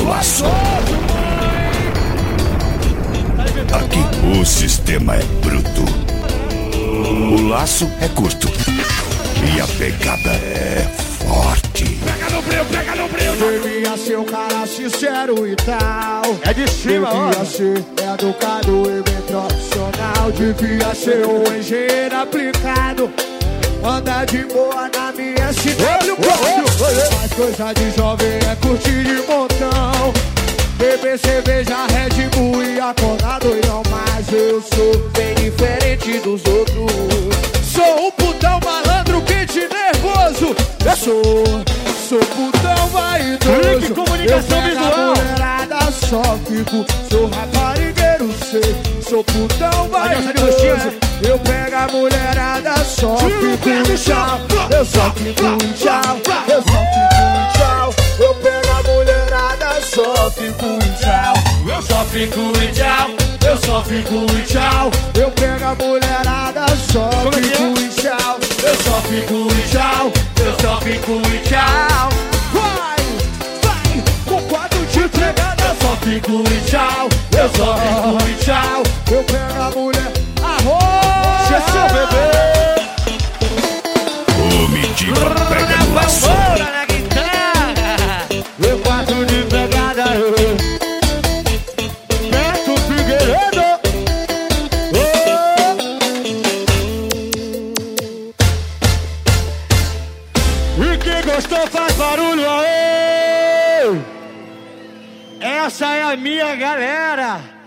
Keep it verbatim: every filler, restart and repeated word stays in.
laço. Aqui o sistema é bruto. O laço é curto. E a pegada é forte. Pega no brilho, pega no brilho. Devia ser um cara sincero e tal. É de cima, ó. Devia ser educado e bem profissional. Devia ser um engenheiro aplicado. Anda de boa na minha S W. Mas coisa de jovem é curtir de montão. Beber cerveja, Red Bull e acordar doidão. Mas eu sou bem diferente dos outros. Sou um putão malandro, quente nervoso. Eu sou, sou putão vaidoso. Link comunicação eu pego visual. A mulherada só fico. Sou raparigueiro, sei. Sou putão vaidoso. Eu pego a mulherada só fico e tchau. Eu só fico e tchau. Eu só fico e tchau. Eu pego a mulherada só fico e tchau. Eu só fico e tchau. Eu só fico e tchau. Eu pego a mulherada só fico e tchau. Eu só fico e tchau. Eu só fico e tchau. Vai, vai, com quatro de pegada. Eu só fico e tchau. Eu só fico e tchau. Eu pego a mulher. Arroz, seu bebê. O Midiba pega no laço. Na guitarra. eu quatro de pegada. Neto Figueiredo. E quem gostou faz barulho aí. Essa é a minha galera.